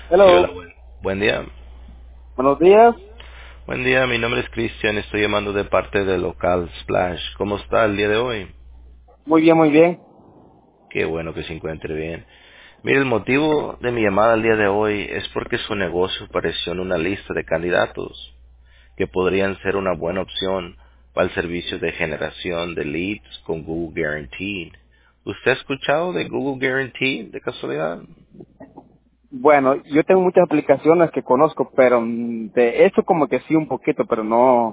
Sí, Hello, hola, buen día. buenos días. Buen día, mi nombre es Cristian, estoy llamando de parte del local Splash. ¿Cómo está el día de hoy? Muy bien, muy bien. Qué bueno que se encuentre bien. Mire, el motivo de mi llamada el día de hoy es porque su negocio apareció en una lista de candidatos que podrían ser una buena opción para el servicio de generación de leads con Google Guaranteed. ¿Usted ha escuchado de Google Guaranteed de casualidad? Bueno, yo tengo muchas aplicaciones que conozco, pero de eso como que sí un poquito, pero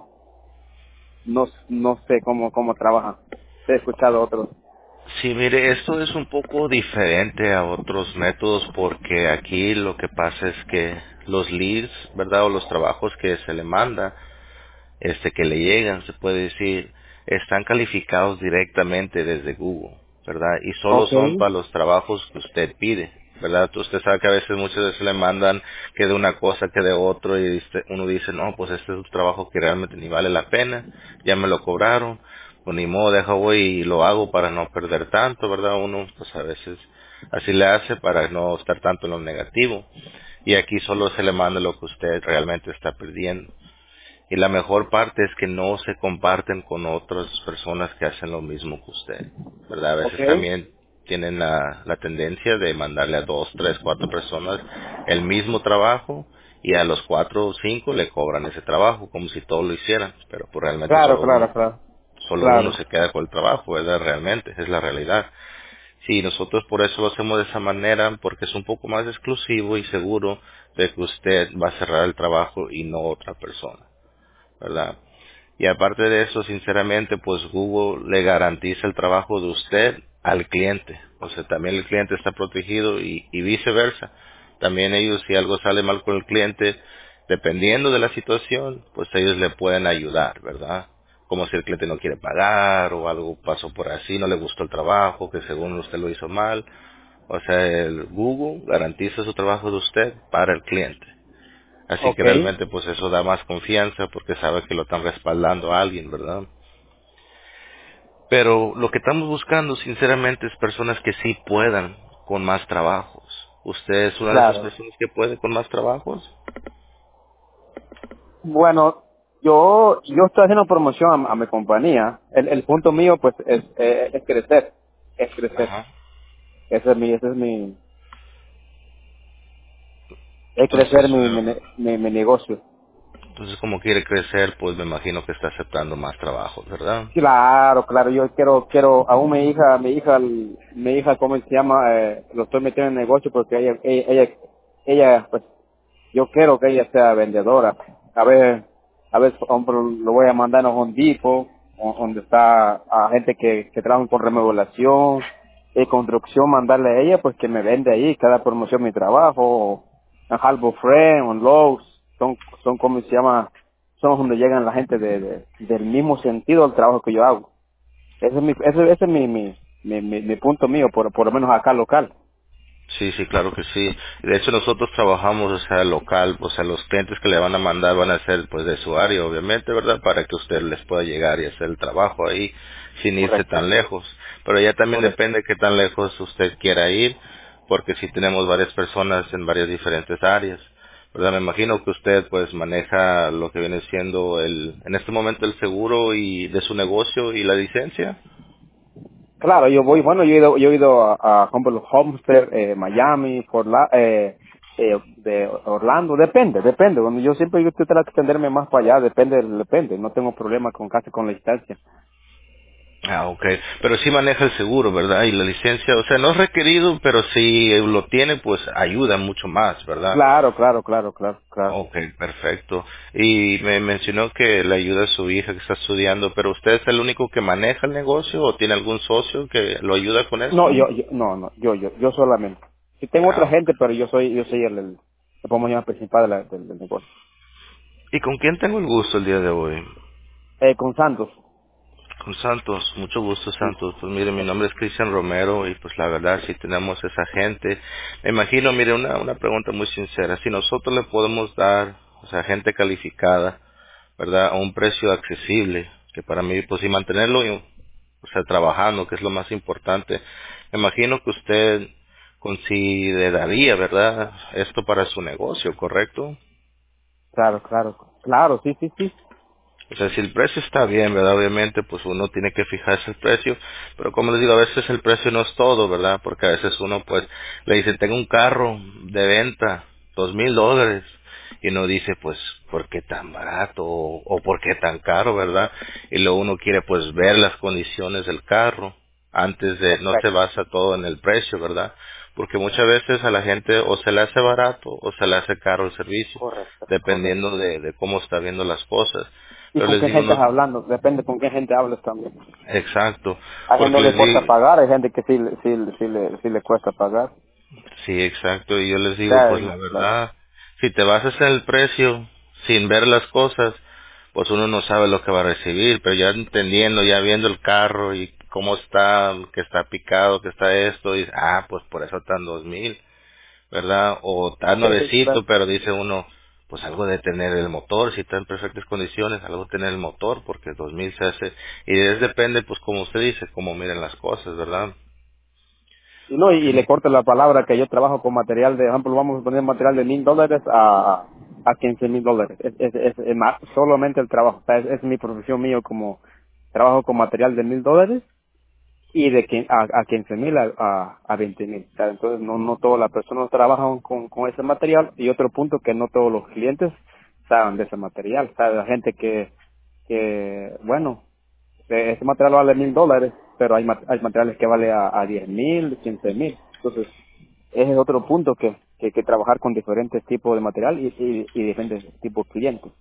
no sé cómo trabajan. He escuchado otros. Sí, mire, esto es un poco diferente a otros métodos porque aquí lo que pasa es que los leads, ¿verdad? O los trabajos que se le manda, que le llegan, se puede decir, están calificados directamente desde Google, ¿verdad? Y solo son Okay, para los trabajos que usted pide, ¿verdad? Usted sabe que a veces, muchas veces le mandan que de una cosa, que de otro, y uno dice, no, pues este es un trabajo que realmente ni vale la pena, ya me lo cobraron, pues ni modo, deja voy y lo hago para no perder tanto, ¿verdad? Uno, pues a veces así le hace para no estar tanto en lo negativo. Y aquí solo se le manda lo que usted realmente está perdiendo. Y la mejor parte es que no se comparten con otras personas que hacen lo mismo que usted, ¿verdad? A veces okay, también tienen la tendencia de mandarle a dos, tres, cuatro personas el mismo trabajo y a los cuatro o cinco le cobran ese trabajo como si todos lo hicieran, pero pues realmente claro, claro, claro, solo uno claro. se queda con el trabajo, ¿verdad? Realmente, es la realidad. Sí, nosotros por eso lo hacemos de esa manera, porque es un poco más exclusivo y seguro de que usted va a cerrar el trabajo y no otra persona, ¿verdad? Y aparte de eso, sinceramente, pues Google le garantiza el trabajo de usted al cliente. O sea, también el cliente está protegido y viceversa. También ellos, si algo sale mal con el cliente, dependiendo de la situación, pues ellos le pueden ayudar, ¿verdad? Como si el cliente no quiere pagar o algo pasó por así, no le gustó el trabajo, que según usted lo hizo mal. O sea, el Google garantiza su trabajo de usted para el cliente. Así que Okay, realmente pues eso da más confianza porque sabe que lo están respaldando a alguien, ¿verdad? Pero lo que estamos buscando sinceramente es personas que sí puedan con más trabajos. ¿Usted es una de esas claro. personas que puede con más trabajos? Bueno, yo estoy haciendo promoción a mi compañía. El punto mío pues es crecer, es crecer. Ajá. Ese es mi, es crecer Entonces, mi negocio. entonces como quiere crecer, pues me imagino que está aceptando más trabajos, ¿verdad? Claro, claro, yo quiero, aún mi hija, ¿cómo se llama? Lo estoy metiendo en negocio porque ella, pues, yo quiero que ella sea vendedora. A ver, hombre, lo voy a mandar a Home Depot, donde está a gente que trabaja con remodelación y construcción, mandarle a ella, pues, que me vende ahí, cada promoción mi trabajo, en Harbor Freight, en Lowe's, son como se llama, son donde llegan la gente del mismo sentido del trabajo que yo hago. Ese es mi punto mío, por lo menos acá local. Sí, sí, claro que sí. De hecho, nosotros trabajamos, o sea, local, o sea, los clientes que le van a mandar van a ser, pues, de su área, obviamente, ¿verdad? Para que usted les pueda llegar y hacer el trabajo ahí sin irse Correcto, tan lejos. Pero ya también correcto. depende de qué tan lejos usted quiera ir, porque si tenemos varias personas en varias diferentes áreas, ¿verdad? Me imagino que usted, pues, maneja lo que viene siendo en este momento el seguro y de su negocio y la licencia. Claro, bueno, yo he ido a por ejemplo, Homestead, Miami, de Orlando, depende. Bueno, yo siempre yo trato de extenderme más para allá, depende. No tengo problema con casi con la distancia. Ah, ok. Pero sí maneja el seguro, ¿verdad? Y la licencia, o sea, no es requerido, pero si lo tiene, pues ayuda mucho más, ¿verdad? Claro, claro, claro, claro, claro. Ok, perfecto. Y me mencionó que le ayuda a su hija que está estudiando, pero ¿usted es el único que maneja el negocio o tiene algún socio que lo ayuda con No, esto? no, yo solamente. Sí tengo otra Ah, ok. gente, pero yo soy el podemos llamar principal del negocio. ¿Y con quién tengo el gusto el día de hoy? Con Santos. Con Santos, mucho gusto Sí. Santos. Pues mire, mi nombre es Cristian Romero y pues la verdad si tenemos esa gente. Me imagino, mire, una pregunta muy sincera. Si nosotros le podemos dar, o sea, gente calificada, ¿verdad? A un precio accesible, que para mí, pues y mantenerlo, o sea, trabajando, que es lo más importante. Me imagino que usted consideraría, ¿verdad? Esto para su negocio, ¿correcto? Claro, claro, claro, sí, sí, sí. O sea, si el precio está bien, ¿verdad? Obviamente, pues uno tiene que fijarse el precio, pero como les digo, a veces el precio no es todo, ¿verdad? Porque a veces uno, pues, le dice, tengo un carro de venta, $2,000, y uno dice, pues, ¿por qué tan barato? O ¿por qué tan caro, verdad? Y luego uno quiere, pues, ver las condiciones del carro, antes de, no se Correcto, basa todo en el precio, ¿verdad? Porque muchas veces a la gente o se le hace barato o se le hace caro el servicio, correcto, correcto. dependiendo de cómo está viendo las cosas. Y Pero con les qué digo, gente no, estás hablando, depende con qué gente hables también. exacto, Hay gente que porque no le les importa digo, pagar, hay gente que sí le cuesta pagar. sí, exacto, y yo les O digo, sea, pues la claro. verdad, si te basas en el precio, sin ver las cosas, pues uno no sabe lo que va a recibir, pero ya entendiendo, ya viendo el carro y cómo está, que está picado, que está esto, y pues por eso están 2,000, ¿verdad? O está nuevecito, Claro. pero dice uno, pues algo de tener el motor, si está en perfectas condiciones, algo de tener el motor, porque 2,000 se hace, y depende, pues como usted dice, cómo miren las cosas, ¿verdad? Y no, y le Sí, corto la palabra que yo trabajo con material de, por ejemplo, vamos a poner material de $1,000 a $15,000. Es más, solamente el trabajo. O sea, es mi profesión mío como trabajo con material de $1,000 y a 15,000 a 20,000. O sea, entonces no todas las personas trabajan con ese material. Y otro punto que no todos los clientes saben de ese material. O sea, la gente bueno, ese material vale $1,000, pero hay materiales que vale a 10,000, 15,000. Entonces, ese es otro punto que trabajar con diferentes tipos de material y diferentes tipos de clientes.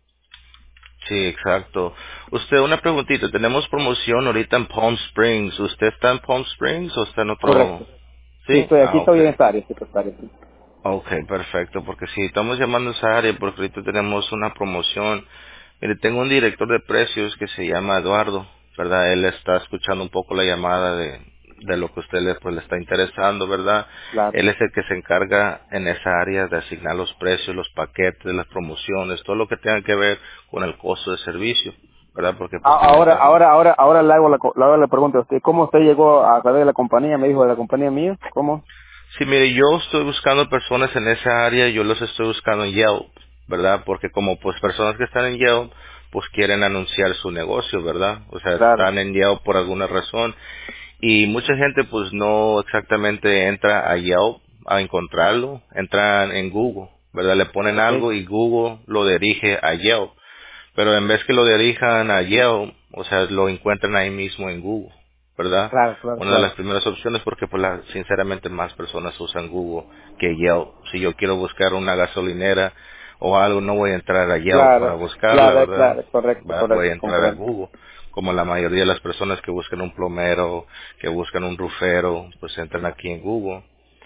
sí, exacto. Usted, una preguntita, tenemos promoción ahorita en Palm Springs. ¿Usted está en Palm Springs o está en otro? Correcto. Sí, Sí, estoy aquí, ok. estoy en esta área, sí, esta área, sí. Ok, perfecto, porque si estamos llamando a esa área, porque ahorita tenemos una promoción. Mire, tengo un director de precios que se llama Eduardo, ¿verdad? Él está escuchando un poco la llamada de lo que usted pues, le está interesando, ¿verdad? Claro. Él es el que se encarga en esa área de asignar los precios, los paquetes, las promociones, todo lo que tenga que ver con el costo de servicio, ¿verdad? Porque pues también sabemos. Ahora le hago la pregunta a usted. ¿Cómo usted llegó a saber de la compañía? Me dijo de la compañía mía. ¿Cómo? Sí, mire, yo estoy buscando personas en esa área, yo los estoy buscando en Yelp, ¿verdad? Porque como pues personas que están en Yelp, pues quieren anunciar su negocio, ¿verdad? O sea, Claro. están en Yelp por alguna razón y mucha gente pues no exactamente entra a Yelp a encontrarlo, entran en Google, ¿verdad? Le ponen Ok. algo y Google lo dirige a Yelp. Pero en vez que lo dirijan a Yelp, o sea, lo encuentran ahí mismo en Google, ¿verdad? Claro, claro, Una de las claro. primeras opciones porque pues sinceramente más personas usan Google que Yelp. Si yo quiero buscar una gasolinera o algo, no voy a entrar a Yelp para Claro, buscarla, claro, ¿verdad? claro. Correcto, Voy a correcto. entrar a Comprendo. Google. Como la mayoría de las personas que buscan un plomero, que buscan un rufero, pues entran aquí en Google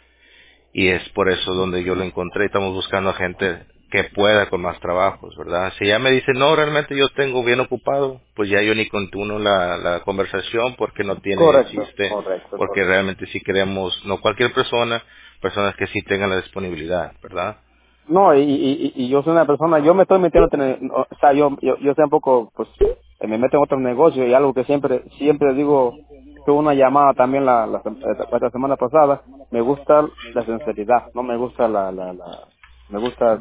y es por eso donde yo lo encontré. Estamos buscando a gente que pueda con más trabajos, ¿verdad? Si ya me dice, no, realmente yo tengo bien ocupado, pues ya yo ni continúo la conversación porque no tiene Correcto, chiste, correcto, porque correcto. realmente si queremos, no cualquier persona, personas que sí tengan la disponibilidad, ¿verdad? No, y yo soy una persona, yo me estoy metiendo, o sea, yo sé un poco, pues, me meto en otros negocios y algo que siempre digo, tuve una llamada también esta semana pasada, me gusta la sinceridad, no me gusta me gusta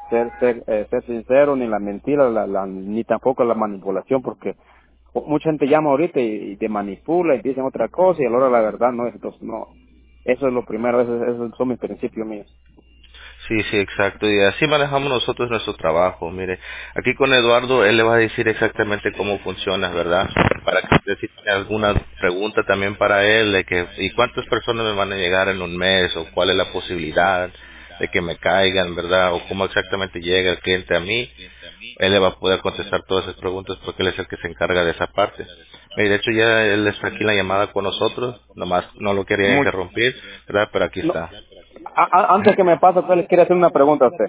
ser sincero, ni la mentira, ni tampoco la manipulación, porque mucha gente llama ahorita y te manipula y te dicen otra cosa y a la hora de la verdad no es, entonces no, eso es lo primero, esos son mis principios míos. Sí, sí, exacto. Y así manejamos nosotros nuestro trabajo. Mire, aquí con Eduardo, él le va a decir exactamente cómo funciona, ¿verdad? Para que usted si tiene alguna pregunta también para él, de que, ¿y cuántas personas me van a llegar en un mes? ¿O cuál es la posibilidad de que me caigan, ¿verdad? ¿O cómo exactamente llega el cliente a mí? Él le va a poder contestar todas esas preguntas porque él es el que se encarga de esa parte. Y de hecho ya él está aquí en la llamada con nosotros, nomás no lo quería Mucho. interrumpir, ¿verdad? Pero aquí No, está. antes que me pase, pues, le quiero hacer una pregunta a usted.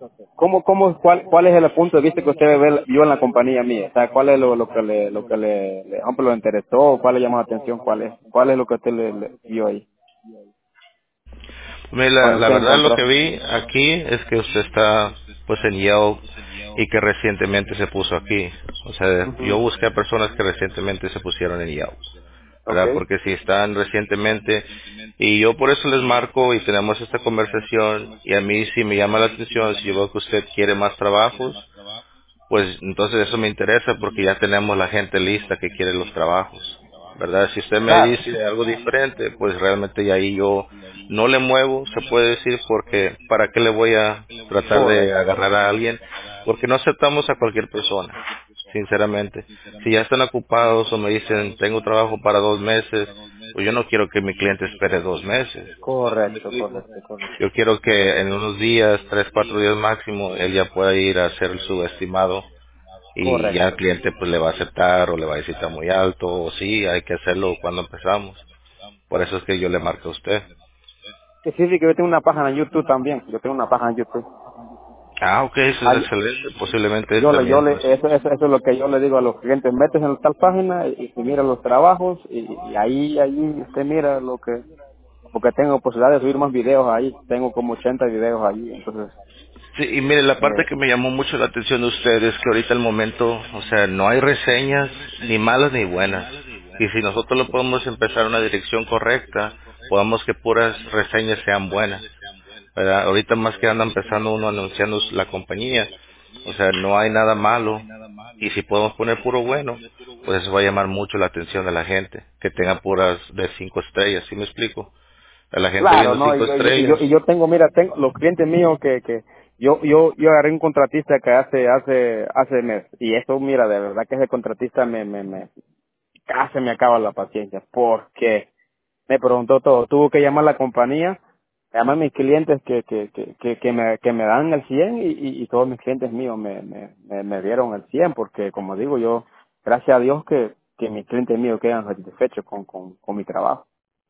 ¿Cuál es el punto de vista que usted vio en la compañía mía? O sea, ¿cuál es lo que por ejemplo, lo interesó? ¿Cuál le llamó la atención? ¿Cuál es lo que usted le vio ahí? Mire, Cuando la usted verdad lo encontró. que vi aquí es que usted está pues en Yelp y que recientemente se puso aquí. O sea, yo Ujú. busqué a personas que recientemente se pusieron en Yelp. Ok. ¿verdad? Porque si están recientemente, y yo por eso les marco y tenemos esta conversación, y a mí sí me llama la atención, si yo veo que usted quiere más trabajos, pues entonces eso me interesa porque ya tenemos la gente lista que quiere los trabajos, ¿verdad? Si usted me Claro. dice algo diferente, pues realmente ya ahí yo no le muevo, se puede decir, porque ¿para qué le voy a tratar de Correcto. agarrar a alguien? Porque no aceptamos a cualquier persona, sinceramente. Si ya están ocupados o me dicen, tengo trabajo para 2 meses, pues yo no quiero que mi cliente espere 2 meses. ¿Sí me Correcto, explico? correcto, correcto. Yo quiero que en unos días, 3, 4 días máximo, él ya pueda ir a hacer su estimado y ya el Correcto. cliente pues le va a aceptar o le va a decir está muy alto o sí, hay que hacerlo cuando empezamos. Por eso es que yo le marco a usted. Sí, sí, que yo tengo una página en YouTube también. Yo tengo una página en YouTube. Ah, ok, eso es Ahí, excelente. Posiblemente él yo también, le, pues. eso es lo que yo le digo a los clientes. Metes en tal página y se mira los trabajos y ahí usted mira lo que, porque tengo posibilidad de subir más videos ahí. Tengo como 80 videos ahí. Entonces, Sí, y mire, la parte eh, que me llamó mucho la atención de usted es que ahorita el momento, o sea, no hay reseñas ni malas ni buenas. Y si nosotros lo podemos empezar en una dirección correcta, podamos que puras reseñas sean buenas. ¿Verdad? Ahorita más que anda empezando uno anunciando la compañía, o sea, no hay nada malo, y si podemos poner puro bueno, pues eso va a llamar mucho la atención de la gente, que tenga puras de 5 estrellas, ¿sí me explico? A la gente claro, viendo no, 5 estrellas. y yo tengo, mira, tengo los clientes míos que yo agarré un contratista que hace mes, y eso, mira, de verdad que ese contratista casi me acaba la paciencia, porque me preguntó todo, tuvo que llamar a la compañía, llamar a mis clientes que me dan el 100 y todos mis clientes míos me dieron el 100 porque como digo yo, gracias a Dios que mis clientes míos quedan satisfechos con mi trabajo.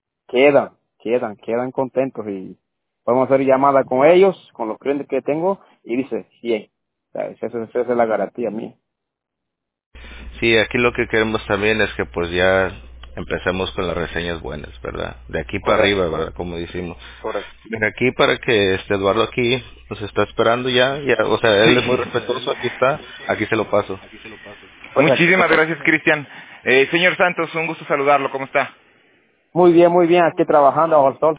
Quedan contentos y podemos hacer llamadas con ellos, con los clientes que tengo y dice 100. O sea, esa es la garantía mía. Sí, aquí lo que queremos también es que pues ya empecemos con las reseñas buenas, ¿verdad? De aquí para Correcto, arriba, ¿verdad? Como decimos. correcto. Ven aquí para que este Eduardo aquí nos está esperando ya, o sea, él es muy respetuoso, aquí está, aquí se lo paso. Perfecto, Muchísimas perfecto. gracias, Cristian. Señor Santos, un gusto saludarlo. ¿Cómo está? Muy bien, aquí trabajando bajo el sol.